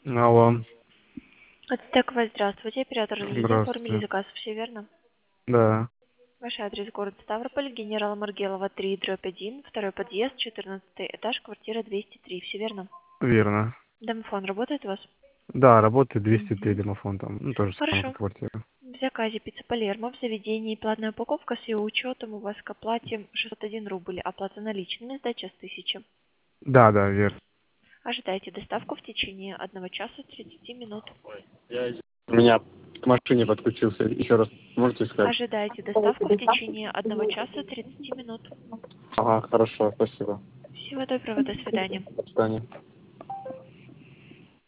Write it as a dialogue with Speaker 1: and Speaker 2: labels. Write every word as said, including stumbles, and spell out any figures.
Speaker 1: Алло,
Speaker 2: Ацтекова, здравствуйте. Оператор Лидия. Оформили
Speaker 1: здравствуйте.
Speaker 2: заказ, все верно?
Speaker 1: Да,
Speaker 2: Ваш адрес город Ставрополь, генерала Маргелова, три, дробь один, второй подъезд, четырнадцатый этаж, квартира двести три. Все верно?
Speaker 1: верно.
Speaker 2: Домофон работает у вас?
Speaker 1: Да, работает двести три
Speaker 2: Мгм.
Speaker 1: домофон там, ну, то же самое, как
Speaker 2: Хорошо.
Speaker 1: квартира.
Speaker 2: В заказе пицца Палермо в заведении платная упаковка с ее учетом у вас к оплате шестьсот один рубль. Оплата наличными, сдача с тысячи.
Speaker 1: Да, да, верно.
Speaker 2: Ожидайте доставку в течение одного часа тридцати минут.
Speaker 1: Я из- У меня к машине подключился. Еще раз можете сказать?
Speaker 2: Ожидайте доставку в течение одного часа тридцати минут.
Speaker 1: Ага, хорошо, спасибо.
Speaker 2: Всего доброго, до свидания.
Speaker 1: До свидания.